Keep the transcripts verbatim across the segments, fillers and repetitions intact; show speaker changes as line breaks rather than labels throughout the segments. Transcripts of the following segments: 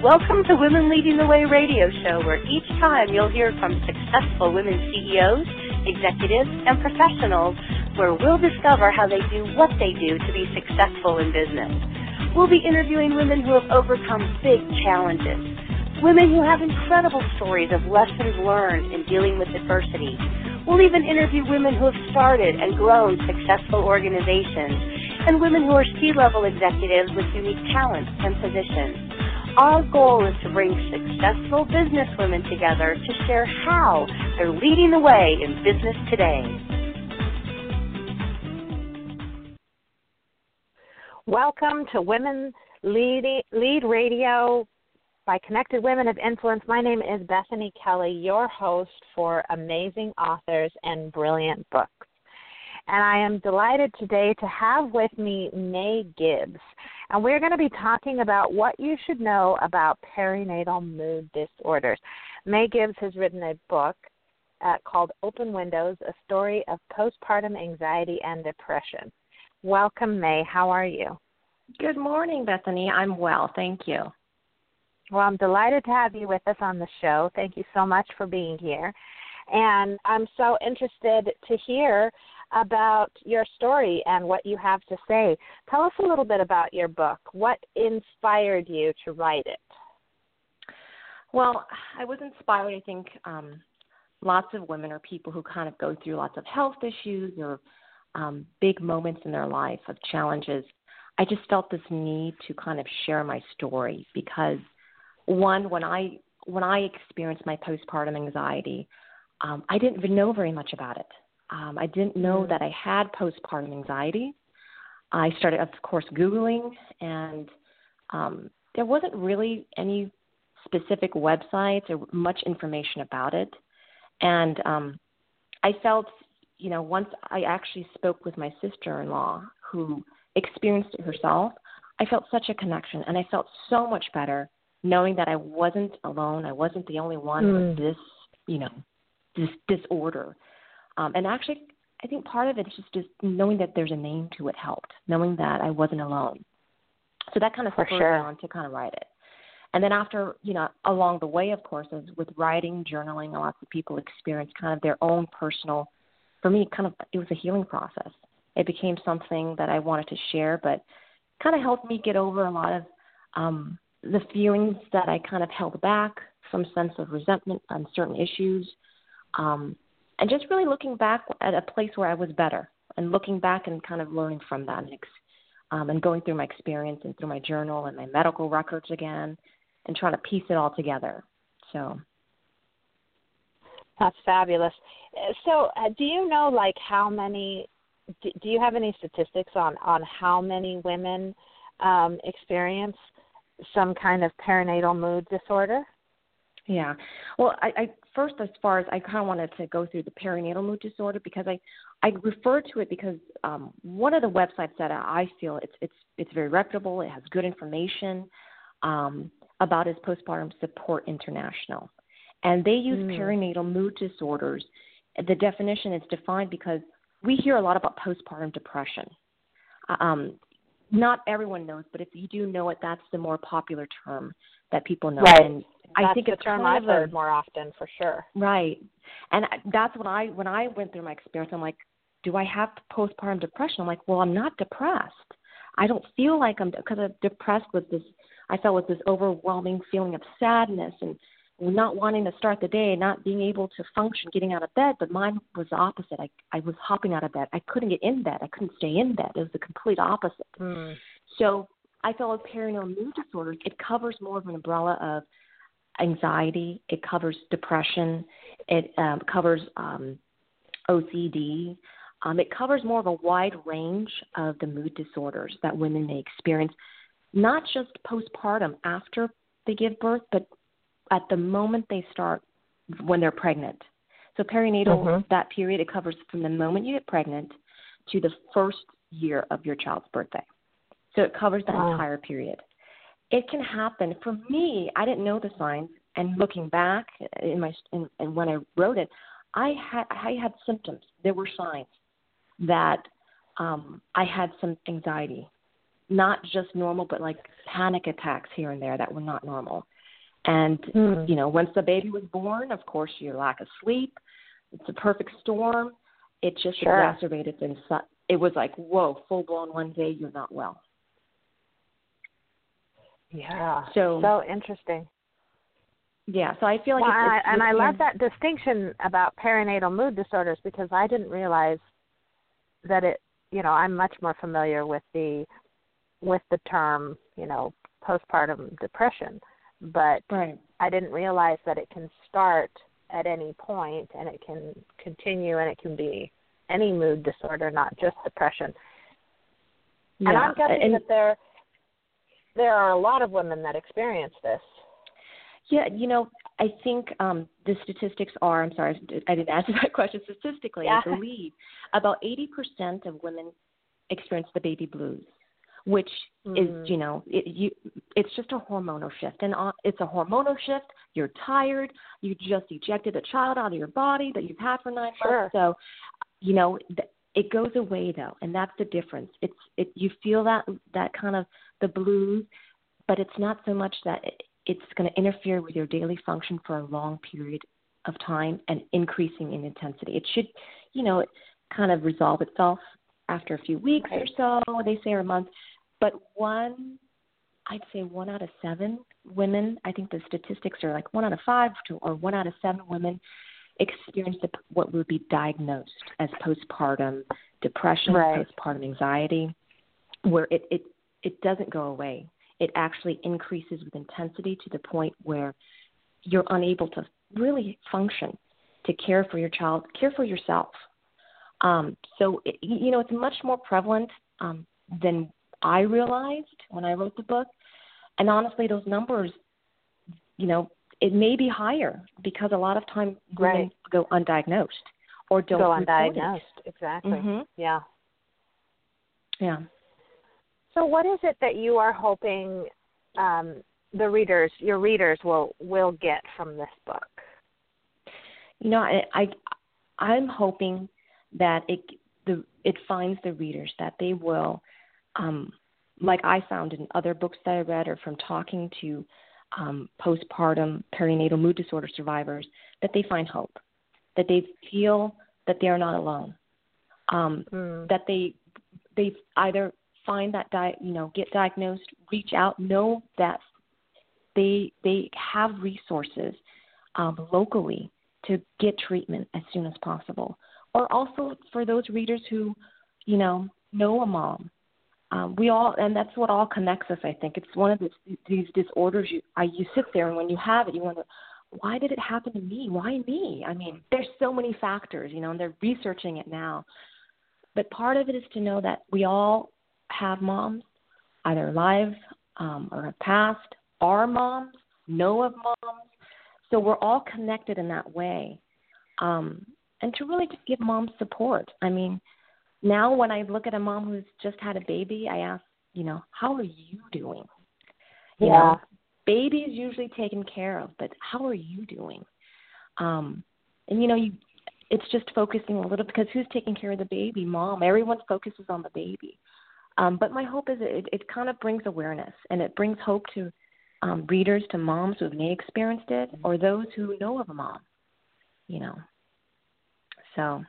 Welcome to Women Leading the Way radio show, where each time you'll hear from successful women C E Os, executives, and professionals, where we'll discover how they do what they do to be successful in business. We'll be interviewing women who have overcome big challenges, women who have incredible stories of lessons learned in dealing with adversity. We'll even interview women who have started and grown successful organizations, and women who are C-level executives with unique talents and positions. Our goal is to bring successful business women together to share how they're leading the way in business today.
Welcome to Women Lead, Lead Radio by Connected Women of Influence. My name is Bethany Kelly, your host for amazing authors and brilliant books. And I am delighted today to have with me May Gibbs. And we're going to be talking about what you should know about perinatal mood disorders. May Gibbs has written a book uh, called Open Windows, A Story of Postpartum Anxiety and Depression. Welcome, May. How are you?
Good morning, Bethany. I'm well. Thank you.
Well, I'm delighted to have you with us on the show. Thank you so much for being here. And I'm so interested to hear about your story and what you have to say. Tell us a little bit about your book. What inspired you to write it?
Well, I was inspired, I think, um, lots of women or people who kind of go through lots of health issues or um, big moments in their life of challenges. I just felt this need to kind of share my story because, one, when I when I experienced my postpartum anxiety, um, I didn't even know very much about it. Um, I didn't know that I had postpartum anxiety. I started, of course, Googling, and um, there wasn't really any specific websites or much information about it. And um, I felt, you know, once I actually spoke with my sister-in-law who experienced it herself, I felt such a connection, and I felt so much better knowing that I wasn't alone. I wasn't the only one mm. with this, you know, this disorder. Um, and actually, I think part of it is just, just knowing that there's a name to it helped, knowing that I wasn't alone. So that kind of spurred
sure.
me on to kind of write it. And then after, you know, along the way, of course, as with writing, journaling, lots of people experience kind of their own personal, for me, kind of, it was a healing process. It became something that I wanted to share, but kind of helped me get over a lot of um, the feelings that I kind of held back, some sense of resentment on certain issues. Um, And just really looking back at a place where I was better and looking back and kind of learning from that um, and going through my experience and through my journal and my medical records again and trying to piece it all together. So
that's fabulous. So uh, do you know, like, how many, do, do you have any statistics on, on how many women um, experience some kind of perinatal mood disorder?
Yeah. Well, I, I first, as far as I kind of wanted to go through the perinatal mood disorder because I, I refer to it because um, one of the websites that I feel it's it's it's very reputable. It has good information um, about is Postpartum Support International, and they use mm. perinatal mood disorders. The definition is defined because we hear a lot about postpartum depression. Um, not everyone knows, but if you do know it, that's the more popular term that people know.
Right.
And
That's
I think
the
it's
term
kind
I've
of a,
heard more often, for sure.
Right. And that's when I when I went through my experience, I'm like, do I have postpartum depression? I'm like, well, I'm not depressed. I don't feel like I'm, because I'm depressed with this, I felt with this overwhelming feeling of sadness and not wanting to start the day, not being able to function, getting out of bed. But mine was the opposite. I, I was hopping out of bed. I couldn't get in bed. I couldn't stay in bed. It was the complete opposite.
Mm.
So I felt with perinatal mood disorders, it covers more of an umbrella of anxiety. It covers depression. It um, covers um, O C D. Um, it covers more of a wide range of the mood disorders that women may experience, not just postpartum after they give birth, but at the moment they start when they're pregnant. So perinatal, mm-hmm. that period, it covers from the moment you get pregnant to the first year of your child's birthday. So it covers the
wow.
entire period. It can happen. For me, I didn't know the signs, and looking back in my in, and when I wrote it, I had I had symptoms. There were signs that um, I had some anxiety, not just normal, but like panic attacks here and there that were not normal. And,
Mm.
you know, once the baby was born, of course, your lack of sleep, it's a perfect storm. It just
Sure.
exacerbated things. It was like, whoa, full-blown one day, you're not well.
Yeah,
so,
so interesting.
Yeah, so I feel like
well,
it's, it's
and I, and I love
in,
that distinction about perinatal mood disorders, because I didn't realize that it, you know, I'm much more familiar with the with the term, you know, postpartum depression, but
right.
I didn't realize that it can start at any point and it can continue, and it can be any mood disorder, not just depression.
Yeah.
And I'm guessing
and,
that there there are a lot of women that experience this.
Yeah, you know, I think um, the statistics are, I'm sorry, I didn't answer that question. Statistically,
yeah.
I believe about eighty percent of women experience the baby blues, which mm. is, you know, it, you, it's just a hormonal shift. And it's a hormonal shift. You're tired. You just ejected a child out of your body that you've had for nine
sure.
months. So, you know, it goes away, though, and that's the difference. It's it, you feel that that kind of the blues, but it's not so much that it, it's going to interfere with your daily function for a long period of time and increasing in intensity. It should, you know, kind of resolve itself after a few weeks
right.
or so, they say, or a month. But one, I'd say one out of seven women, I think the statistics are like one out of five to, or one out of seven women experience the, what would be diagnosed as postpartum depression,
right.
postpartum anxiety, where it, it, it doesn't go away. It actually increases with intensity to the point where you're unable to really function, to care for your child, care for yourself. Um, so, it, you know, it's much more prevalent um, than I realized when I wrote the book. And honestly, those numbers, you know, it may be higher because a lot of times women
right.
go undiagnosed or don't
go
undiagnosed.
Exactly.
Mm-hmm.
Yeah.
Yeah.
So what is it that you are hoping um, the readers, your readers, will will get from this book?
You know, I, I I'm hoping that it the it finds the readers, that they will, um, like I found in other books that I read or from talking to um, postpartum perinatal mood disorder survivors, that they find hope, that they feel that they are not alone, um, mm. that they they either find that, di- you know, get diagnosed, reach out, know that they they have resources um, locally to get treatment as soon as possible. Or also for those readers who, you know, know a mom. Um, we all, and that's what all connects us, I think. It's one of this, these disorders, you, I, you sit there and when you have it, you wonder, why did it happen to me? Why me? I mean, there's so many factors, you know, and they're researching it now. But part of it is to know that we all have moms, either alive um, or have passed, are moms, know of moms. So we're all connected in that way. Um, and to really just give moms support. I mean, now when I look at a mom who's just had a baby, I ask, you know, how are you doing? You
yeah.
know, baby is usually taken care of, but how are you doing? Um, and, you know, you, it's just focusing a little, because who's taking care of the baby? Mom. Everyone focuses on the baby. Um, but my hope is it, it kind of brings awareness, and it brings hope to um, readers, to moms who may have experienced it, or those who know of a mom, you know. So.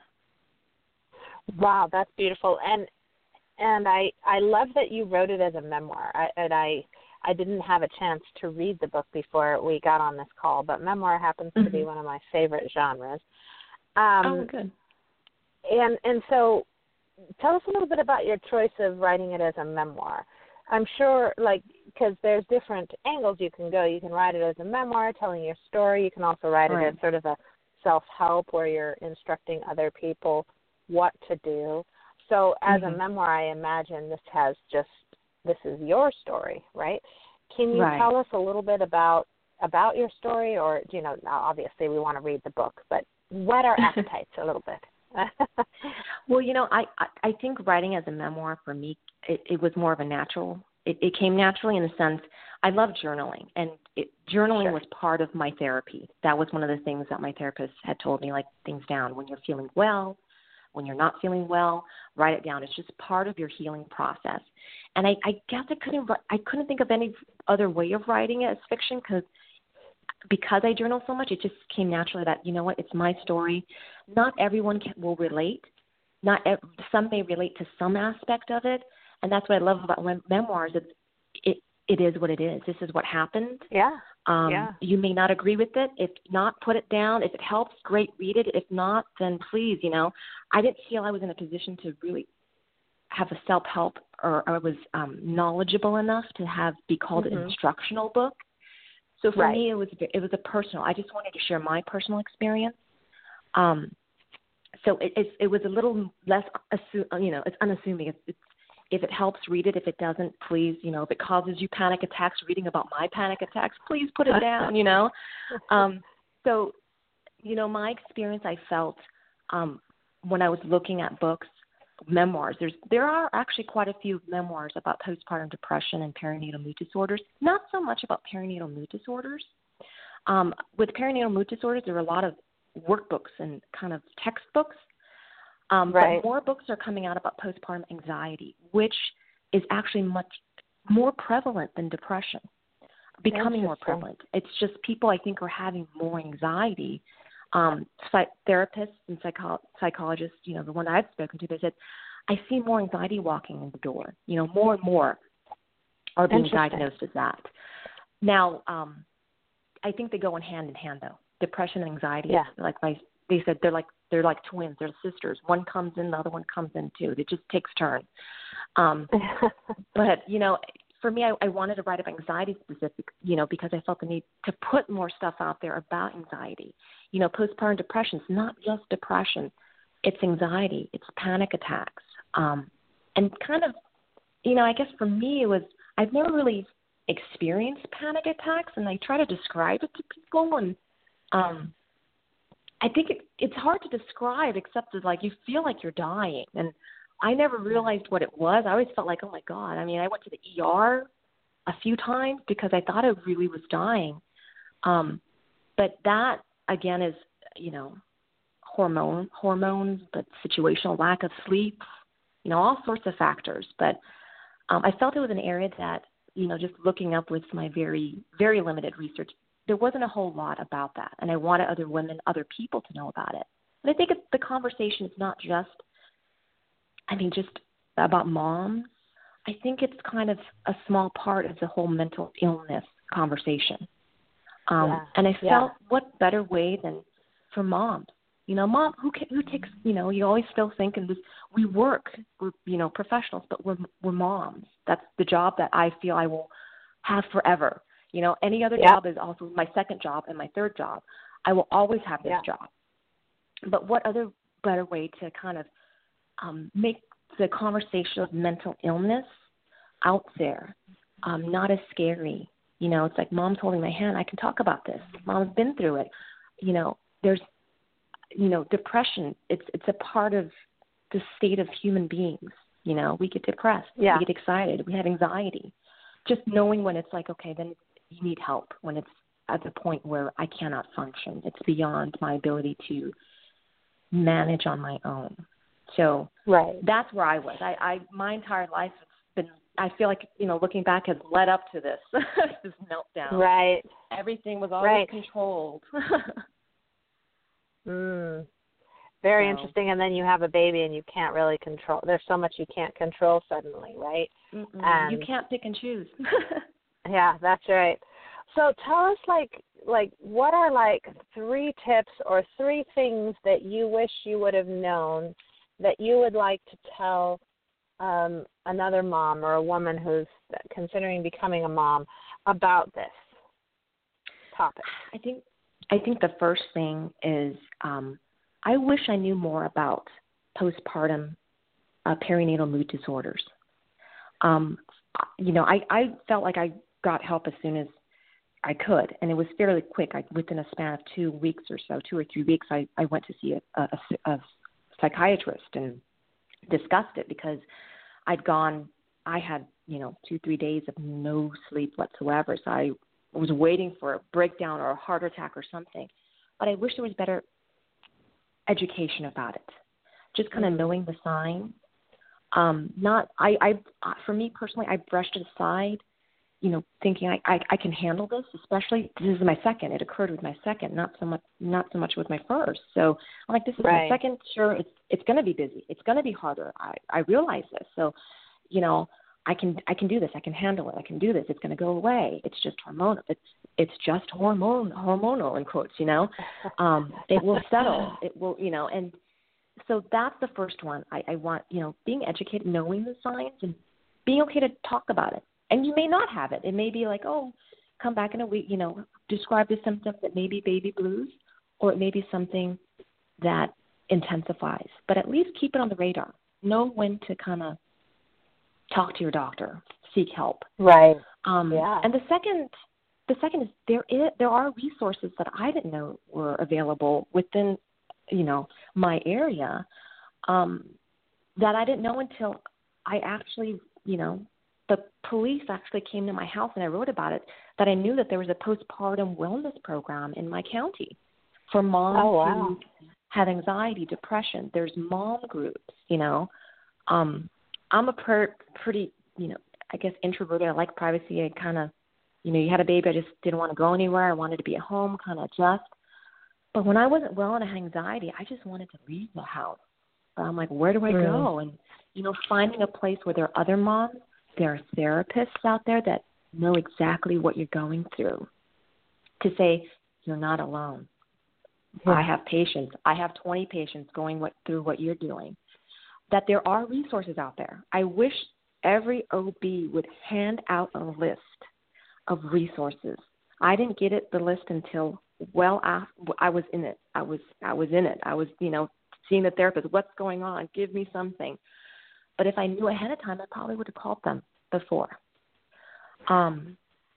Wow, that's beautiful. And and I, I love that you wrote it as a memoir. I, and I I didn't have a chance to read the book before we got on this call, but memoir happens mm-hmm. to be one of my favorite genres. Um,
oh, good.
And and so tell us a little bit about your choice of writing it as a memoir. I'm sure, like, because there's different angles you can go. You can write it as a memoir, telling your story. You can also write
right.
it as sort of a self-help where you're instructing other people what to do. So as mm-hmm. a memoir, I imagine this has just, this is your story, right? Can you
right.
tell us a little bit about about your story? Or, you know, obviously we want to read the book, but whet our appetites a little bit.
Well, you know, I, I, I think writing as a memoir for me, it, it was more of a natural, it, it came naturally in the sense, I love journaling, and it, journaling
sure.
was part of my therapy. That was one of the things that my therapist had told me, like, things down. When you're feeling well, when you're not feeling well, write it down. It's just part of your healing process. And I, I guess I couldn't, I couldn't think of any other way of writing it as fiction, because because I journal so much, it just came naturally that, you know what, it's my story. Not everyone can, will relate. Not ev- some may relate to some aspect of it, and that's what I love about mem- memoirs. It's, it it is what it is. This is what happened.
Yeah.
Um,
yeah.
You may not agree with it. If not, put it down. If it helps, great, read it. If not, then please, you know. I didn't feel I was in a position to really have a self-help or I was um, knowledgeable enough to have be called
mm-hmm.
an instructional book. So for
right.
me, it was it was a personal. I just wanted to share my personal experience. Um, so it, it it was a little less, assu- you know, it's unassuming. It's, it's if it helps, read it. If it doesn't, please, you know, if it causes you panic attacks, reading about my panic attacks, please put it down. You know, um, so you know, my experience, I felt um, when I was looking at books. Memoirs. There's there are actually quite a few memoirs about postpartum depression and perinatal mood disorders. Not so much about perinatal mood disorders. Um, with perinatal mood disorders, there are a lot of workbooks and kind of textbooks. Um,
right.
But more books are coming out about postpartum anxiety, which is actually much more prevalent than depression, becoming more prevalent. It's just people, I think, are having more anxiety. Um, psych- therapists and psycho- psychologists, you know, the one I've spoken to, they said, I see more anxiety walking in the door. You know, more and more are being diagnosed as that. Now, um, I think they go in hand in hand, though. Depression and anxiety,
yeah.
like my, they said, they're like they're like twins. They're sisters. One comes in, the other one comes in too. It just takes turns. Um, but you know, for me, I, I wanted to write about anxiety specific, you know, because I felt the need to put more stuff out there about anxiety. You know, postpartum depression is not just depression. It's anxiety. It's panic attacks. Um, and kind of, you know, I guess for me it was, I've never really experienced panic attacks, and I try to describe it to people. And um, I think it, it's hard to describe except as, like, you feel like you're dying. And I never realized what it was. I always felt like, oh, my God. I mean, I went to the E R a few times because I thought I really was dying. Um, but that, again, is, you know, hormone hormones, but situational lack of sleep, you know, all sorts of factors. But um, I felt it was an area that, you know, just looking up with my very, very limited research, there wasn't a whole lot about that. And I wanted other women, other people to know about it. And I think it's, the conversation is not just, I mean, just about moms. I think it's kind of a small part of the whole mental illness conversation. Um,
yeah.
And I felt
yeah.
what better way than for moms. You know, mom, who can, who takes, you know, you always still think, and this, we work, we're, you know, professionals, but we're, we're moms. That's the job that I feel I will have forever. You know, any other
yeah.
job is also my second job and my third job. I will always have this
yeah.
job. But what other better way to kind of um, make the conversation of mental illness out there, um, not as scary. You know, it's like, mom's holding my hand. I can talk about this. Mom's been through it. You know, there's, you know, depression. It's it's a part of the state of human beings. You know, we get depressed.
Yeah.
We get excited. We have anxiety. Just knowing when it's like, okay, then you need help. When it's at the point where I cannot function. It's beyond my ability to manage on my own. So
right.
that's where I was. I, I my entire life has been, I feel like, you know, looking back, has led up to this, this meltdown.
Right.
Everything was always
right.
controlled.
mm. Very
so.
interesting. And then you have a baby and you can't really control. There's so much you can't control suddenly, right?
And you can't pick and choose.
Yeah, that's right. So tell us, like, like what are, like, three tips or three things that you wish you would have known that you would like to tell um, another mom or a woman who's considering becoming a mom about this topic?
I think I think the first thing is um, I wish I knew more about postpartum uh, perinatal mood disorders. Um, you know, I, I felt like I got help as soon as I could, and it was fairly quick. I, within a span of two weeks or so, two or three weeks, I, I went to see a, a, a psychiatrist and discussed it because I'd gone, I had, you know, two, three days of no sleep whatsoever. So I was waiting for a breakdown or a heart attack or something. But I wish there was better education about it. Just kind of knowing the signs. Um, not, I, I, for me personally, I brushed it aside. you know, thinking I, I, I can handle this, especially this is my second. It occurred with my second, not so much not so much with my first. So I'm like, this is
right.
my second. Sure, it's it's going to be busy. It's going to be harder. I, I realize this. So, you know, I can I can do this. I can handle it. I can do this. It's going to go away. It's just hormonal. It's it's just hormone hormonal in quotes. You know, um, it will settle. It will, you know, and so that's the first one. I, I want, you know, being educated, knowing the signs, and being okay to talk about it. And you may not have it. It may be like, oh, come back in a week, you know, describe the symptoms that may be baby blues, or it may be something that intensifies. But at least keep it on the radar. Know when to kind of talk to your doctor, seek help.
Right.
Um,
yeah.
And the second, the second is there is there are resources that I didn't know were available within, you know, my area, um, that I didn't know until I actually, you know, the police actually came to my house and I wrote about it, that I knew that there was a postpartum wellness program in my county for moms
oh, wow.
who have anxiety, depression. There's mom groups, you know. Um, I'm a per- pretty, you know, I guess introverted. I like privacy. I kind of, you know, you had a baby. I just didn't want to go anywhere. I wanted to be at home, kind of adjust. But when I wasn't well and I had anxiety, I just wanted to leave the house. But I'm like, where do I
mm.
go? And, you know, finding a place where there are other moms, there are therapists out there that know exactly what you're going through, to say, you're not alone. Yeah. I have patients. I have twenty patients going what, through what you're doing. That there are resources out there. I wish every O B would hand out a list of resources. I didn't get it, the list, until well after I was in it. I was I was in it. I was, you know, seeing the therapist. What's going on? Give me something. But if I knew ahead of time, I probably would have called them before. Um,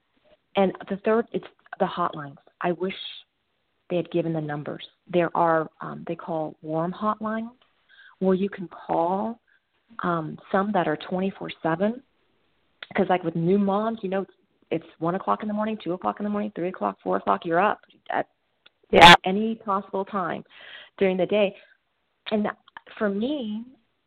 and the third, it's the hotlines. I wish they had given the numbers. There are, um, they call warm hotlines, where you can call, um, some that are twenty-four seven. Because like with new moms, you know, it's, it's one o'clock in the morning, two o'clock in the morning, three o'clock, four o'clock, you're up at
yeah.
any possible time during the day. And for me,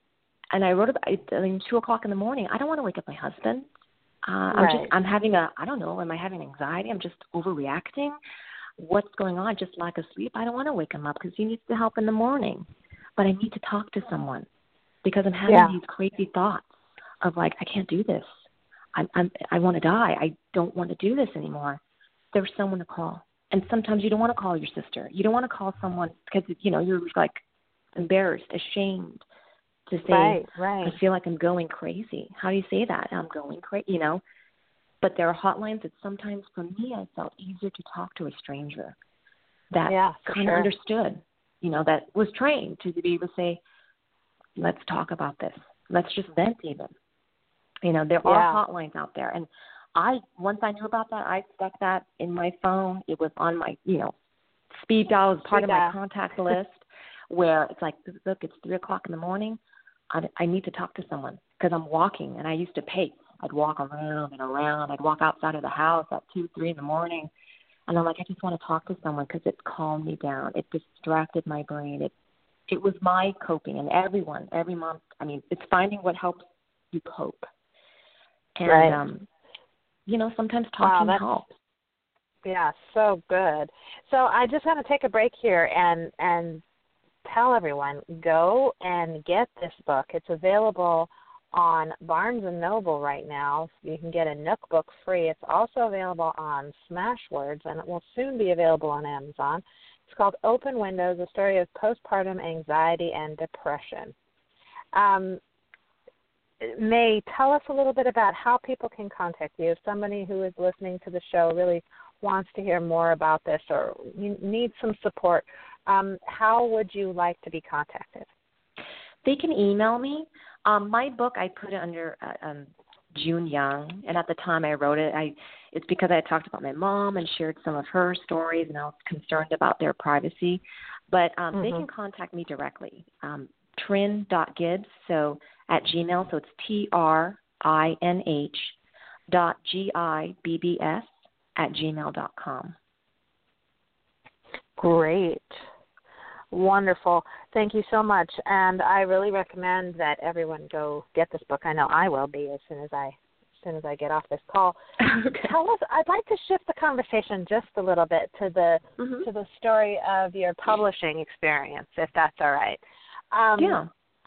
and I wrote about it, I mean, two o'clock in the morning, I don't want to wake up my husband. Uh, I'm
right.
just, I'm having a, I don't know, am I having anxiety? I'm just overreacting. What's going on? Just lack of sleep. I don't want to wake him up because he needs the help in the morning. But I need to talk to someone because I'm having
yeah.
these crazy thoughts of like, I can't do this. I'm, I'm, I want to die. I don't want to do this anymore. There's someone to call. And sometimes you don't want to call your sister. You don't want to call someone because, you know, you're like embarrassed, ashamed to say,
right, right.
I feel like I'm going crazy. How do you say that? I'm going crazy, you know. But there are hotlines that sometimes for me I felt easier to talk to a stranger that
yeah,
kind of
sure.
understood, you know, that was trained to be able to say, let's talk about this. Let's just vent even. You know, there
yeah.
are hotlines out there. And I, once I knew about that, I stuck that in my phone. It was on my, you know, speed dial as part
speed
of
dial.
my contact list where it's like, look, it's three o'clock in the morning. I, I need to talk to someone because I'm walking and I used to pace. I'd walk around and around. I'd walk outside of the house at two, three in the morning. And I'm like, I just want to talk to someone because it calmed me down. It distracted my brain. It it was my coping. And everyone, every mom, I mean, it's finding what helps you cope. And,
right.
um, you know, sometimes talking
wow,
helps.
Yeah, so good. So I just want to take a break here and, and tell everyone, go and get this book. It's available on Barnes and Noble right now. You can get a Nook book free. It's also available on Smashwords, and it will soon be available on Amazon. It's called Open Windows, a story of postpartum anxiety and depression. Um, May, tell us a little bit about how people can contact you. If somebody who is listening to the show really wants to hear more about this or needs some support, um, how would you like to be contacted?
They can email me. Um, my book, I put it under uh, um, June Young, and at the time I wrote it, I it's because I had talked about my mom and shared some of her stories, and I was concerned about their privacy. But um, mm-hmm. they can contact me directly, um, trin dot gibbs, so at Gmail, so it's T R I N H dot G I B B S at gmail dot com.
Great. Wonderful. Thank you so much. And I really recommend that everyone go get this book. I know I will be as soon as I soon as I get off this call.
Okay.
Tell us. I'd like to shift the conversation just a little bit to the
Mm-hmm.
to the story of your publishing experience, if that's all right. Um,
Yeah.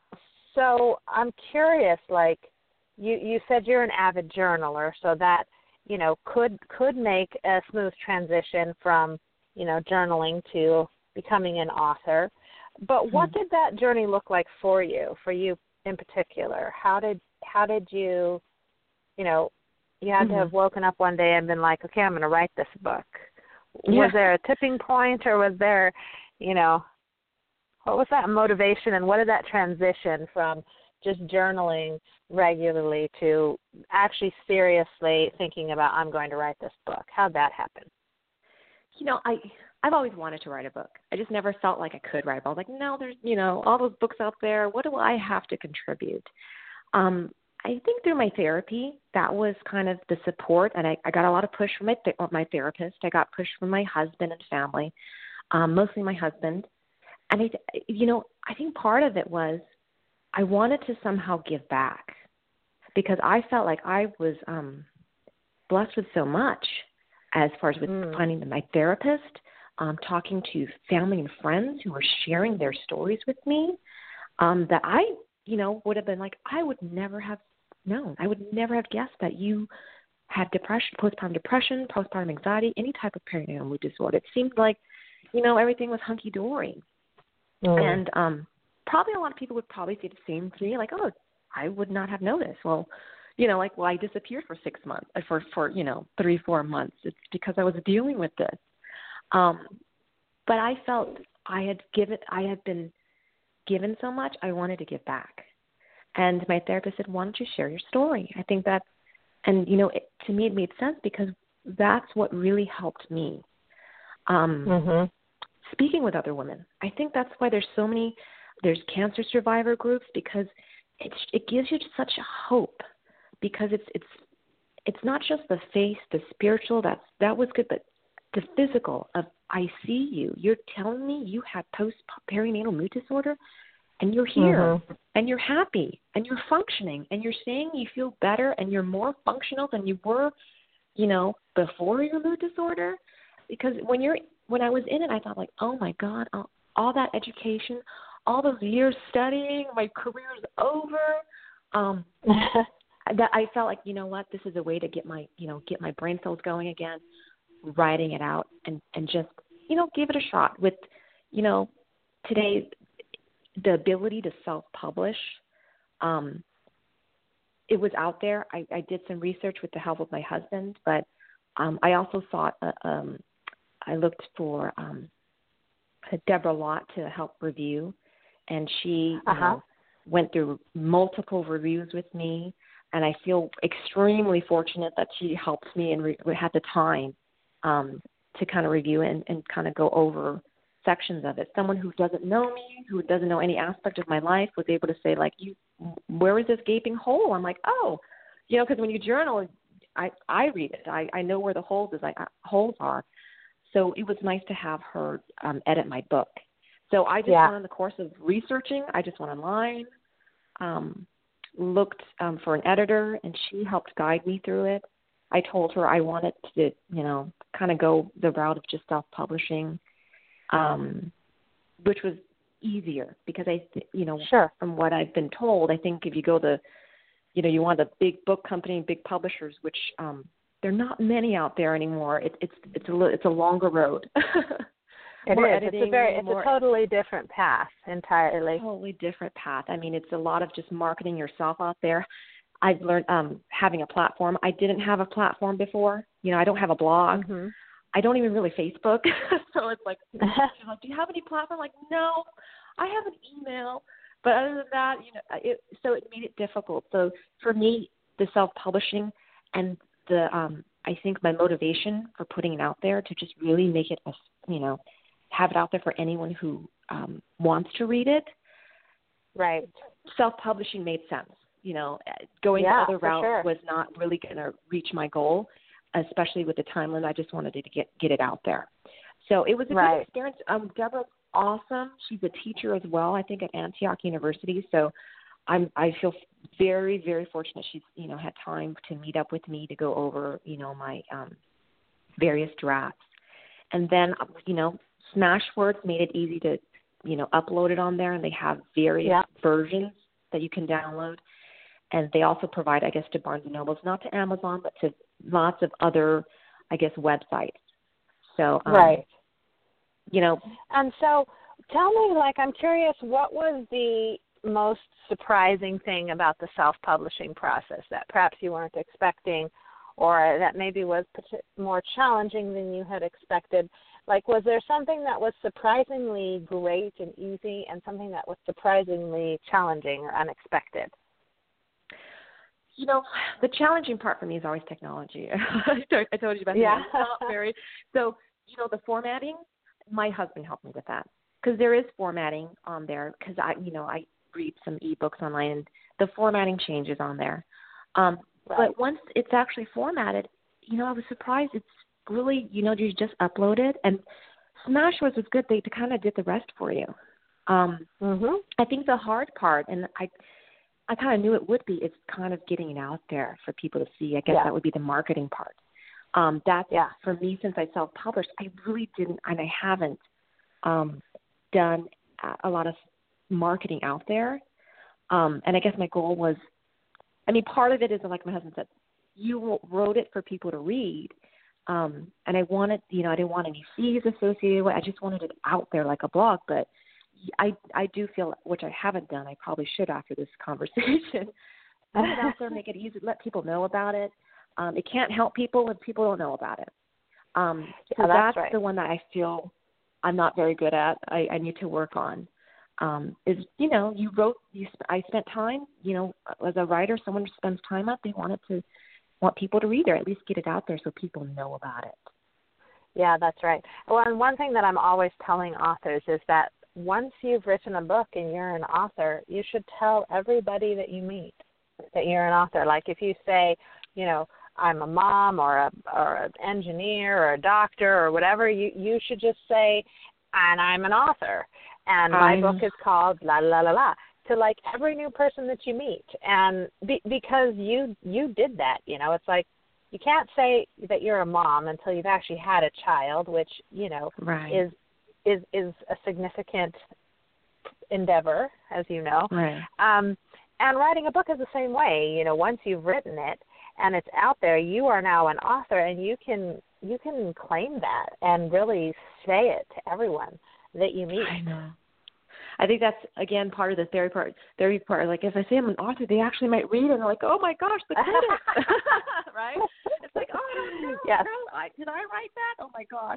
So I'm curious. Like you, you said you're an avid journaler, so that you know could could make a smooth transition from you know journaling to becoming an author. But what did that journey look like for you, for you in particular? How did how did you, you know, you had
Mm-hmm.
to have woken up one day and been like, okay, I'm going to write this book.
Yeah.
Was there a tipping point, or was there, you know, what was that motivation, and what did that transition from just journaling regularly to actually seriously thinking about, I'm going to write this book? How'd that happen?
You know, I I've always wanted to write a book. I just never felt like I could write. I was like, no, there's you know all those books out there. What do I have to contribute? Um, I think through my therapy, that was kind of the support, and I, I got a lot of push from my th- my therapist. I got push from my husband and family, um, mostly my husband. And I, you know, I think part of it was I wanted to somehow give back because I felt like I was um, blessed with so much. As far as with
Mm.
finding my therapist, um, talking to family and friends who were sharing their stories with me, um, that I, you know, would have been like, I would never have known. I would never have guessed that you had depression, postpartum depression, postpartum anxiety, any type of perinatal mood disorder. It seemed like, you know, everything was hunky-dory.
Mm.
And um, probably a lot of people would probably say the same to me, like, oh, I would not have noticed. Well, you know, like, well, I disappeared for six months, for, for, you know, three, four months. It's because I was dealing with this. Um, but I felt I had given, I had been given so much, I wanted to give back. And my therapist said, why don't you share your story? I think that's, and, you know, it, to me it made sense because that's what really helped me. Um,
Mm-hmm.
Speaking with other women. I think that's why there's so many, there's cancer survivor groups because it's, it gives you such hope. Because it's it's it's not just the faith, the spiritual, that's that was good, but the physical of I see you. You're telling me you had post perinatal mood disorder and you're here
Mm-hmm.
and you're happy and you're functioning and you're saying you feel better and you're more functional than you were, you know, before your mood disorder. Because when you're when I was in it, I thought like, oh my God, all, all that education, all those years studying, my career's over. Um That I felt like, you know what, this is a way to get my, you know, get my brain cells going again, writing it out and, and just, you know, give it a shot with, you know, today, the ability to self-publish, um, it was out there. I, I did some research with the help of my husband, but um, I also thought, uh, um, I looked for um, Deborah Lott to help review, and she, you
Uh-huh.
know, went through multiple reviews with me. And I feel extremely fortunate that she helped me and re- had the time um, to kind of review it and, and kind of go over sections of it. Someone who doesn't know me, who doesn't know any aspect of my life, was able to say, like, "You, where is this gaping hole?" I'm like, oh, you know, because when you journal, I, I read it. I, I know where the holes is, I, holes are. So it was nice to have her um, edit my book. So I just
Yeah.
went on the course of researching. I just went online. Um, looked um, for an editor, and she helped guide me through it. I told her I wanted to, you know, kind of go the route of just self-publishing, um, which was easier because I, you know,
Sure.
from what I've been told, I think if you go the, you know, you want a big book company, big publishers, which um, there are not many out there anymore. It, it's it's a it's a longer road.
It
More
is.
editing,
It's a very, it's
more,
a totally different path entirely.
Totally different path. I mean, it's a lot of just marketing yourself out there. I've learned um, having a platform. I didn't have a platform before. You know, I don't have a blog.
Mm-hmm.
I don't even really Facebook. So it's like, she's like, do you have any platform? I'm like, no, I have an email. But other than that, you know, it, so it made it difficult. So for me, the self-publishing and the, um, I think my motivation for putting it out there to just really make it, a, you know, have it out there for anyone who um, wants to read it.
Right.
Self-publishing made sense. You know, going
Yeah,
the other
for
route
sure.
was not really going to reach my goal, especially with the time limit. I just wanted to get get it out there. So it was a
Right.
good experience. Um, Deborah's awesome. She's a teacher as well, I think, at Antioch University. So I'm I feel very, very fortunate she's, you know, had time to meet up with me to go over, you know, my um, various drafts. And then, you know, Smashwords made it easy to, you know, upload it on there, and they have various
yeah.
versions that you can download. And they also provide, I guess, to Barnes and Nobles, not to Amazon, but to lots of other, I guess, websites. So, um,
right.
you know.
And so tell me, like, I'm curious, what was the most surprising thing about the self-publishing process that perhaps you weren't expecting, or that maybe was more challenging than you had expected? Like, was there something that was surprisingly great and easy and something that was surprisingly challenging or unexpected?
You know, the challenging part for me is always technology. I told you about
yeah.
that. It's not very, so, you know, the formatting, my husband helped me with that, because there is formatting on there, because I, you know, I read some ebooks online, and the formatting changes on there. Um,
right.
But once it's actually formatted, you know, I was surprised. It's really, you know, you just upload it, and Smashwords was good. They kind of did the rest for you. Um,
mm-hmm.
I think the hard part, and I, I kind of knew it would be, is kind of getting it out there for people to see. I guess
yeah.
that would be the marketing part. Um, that's
yeah.
for me, since I self-published, I really didn't, and I haven't um, done a lot of marketing out there. Um, and I guess my goal was, I mean, part of it is, like my husband said, you wrote it for people to read. Um, and I wanted, you know, I didn't want any fees associated with it. I just wanted it out there like a blog. But I, I do feel, which I haven't done, I probably should after this conversation, put it out there, make it easy, let people know about it. Um, it can't help people if people don't know about it. Um, so
yeah, that's,
that's
right.
the one that I feel I'm not very good at. I, I need to work on. Um, is, you know, you wrote, you, I spent time, you know, as a writer, someone spends time up, they wanted to, want people to read, or at least get it out there so people know about it.
Yeah, that's right. Well, and one thing that I'm always telling authors is that once you've written a book and you're an author, you should tell everybody that you meet that you're an author. Like if you say, you know, I'm a mom or a or an engineer or a doctor or whatever, you, you should just say, and I'm an author. And my
I'm...
book is called la la la la. To like every new person that you meet, and be, because you you did that, you know, it's like you can't say that you're a mom until you've actually had a child, which you know
right.
is is is a significant endeavor, as you know.
Right.
Um, and writing a book is the same way. You know, once you've written it and it's out there, you are now an author, and you can you can claim that and really say it to everyone that you meet.
I know. I think that's, again, part of the therapy part. Therapy part, like if I say I'm an author, they actually might read it and they're like, oh my gosh, the credits, right? It's like, oh, I don't know.
Yes.
No, I, did I write that? Oh my gosh.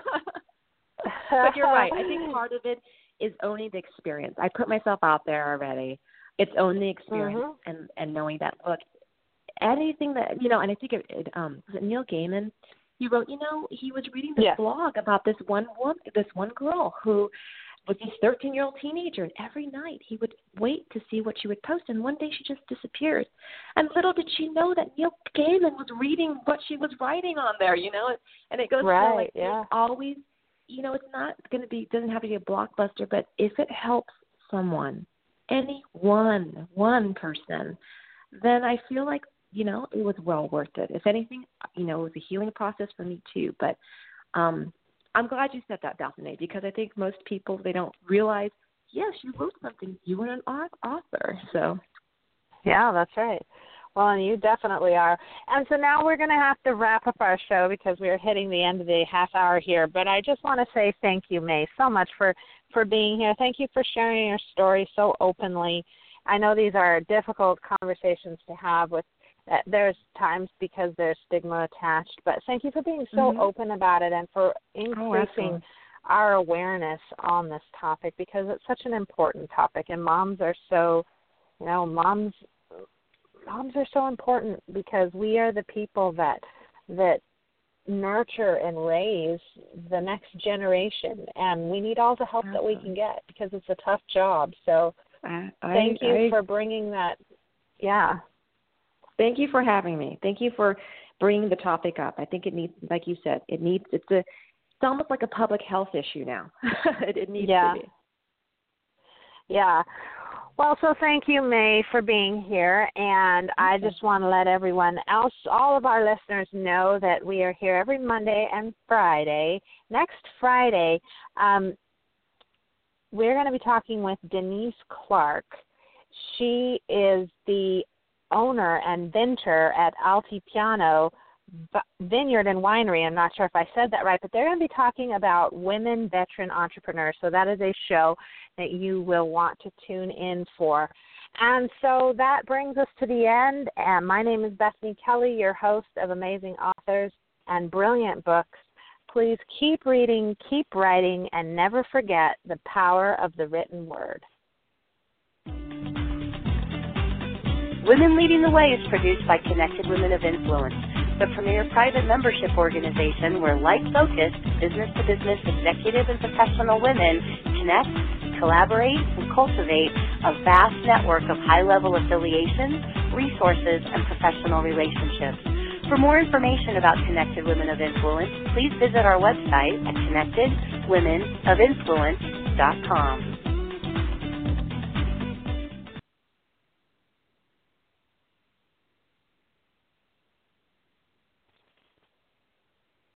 But you're right. I think part of it is owning the experience. I put myself out there already. It's owning the experience mm-hmm. and, and knowing that, look, anything that, you know, and I think it, it um, was it Neil Gaiman? He wrote, you know, he was reading this
yes.
blog about this one woman, this one girl who was this thirteen-year-old teenager, and every night he would wait to see what she would post, and one day she just disappeared. And little did she know that Neil Gaiman was reading what she was writing on there, you know, and it goes
right,
to like,
yeah.
always, you know, it's not going to be, doesn't have to be a blockbuster, but if it helps someone, any one, one person, then I feel like, you know, it was well worth it. If anything, you know, it was a healing process for me too, but, um, I'm glad you said that, Daphne, because I think most people, they don't realize, yes, you wrote something. You were an author. So,
yeah, that's right. Well, and you definitely are. And so now we're going to have to wrap up our show because we're hitting the end of the half hour here. But I just want to say thank you, May, so much for, for being here. Thank you for sharing your story so openly. I know these are difficult conversations to have with Uh, there's times because there's stigma attached, but thank you for being so
mm-hmm.
open about it and for increasing
oh,
our awareness on this topic because it's such an important topic. And moms are so, you know, moms moms are so important because we are the people that that nurture and raise the next generation, and we need all the help that we can get because it's a tough job. So
I, I,
thank you
I,
for bringing that. Yeah.
Thank you for having me. Thank you for bringing the topic up. I think it needs, like you said, it needs, it's a, it's almost like a public health issue now. it, it needs
yeah.
to be.
Yeah. Well, so thank you, May, for being here. And I just want to let everyone else, all of our listeners, know that we are here every Monday and Friday. Next Friday, um, we're going to be talking with Denise Clark. She is the owner and vintner at Altipiano Vineyard and Winery. I'm not sure if I said that right, but they're going to be talking about women veteran entrepreneurs. So that is a show that you will want to tune in for. And so that brings us to the end. And my name is Bethany Kelly, your host of Amazing Authors and Brilliant Books. Please keep reading, keep writing, and never forget the power of the written word.
Women Leading the Way is produced by Connected Women of Influence, the premier private membership organization where like-focused, business-to-business executive and professional women connect, collaborate, and cultivate a vast network of high-level affiliations, resources, and professional relationships. For more information about Connected Women of Influence, please visit our website at connected women of influence dot com.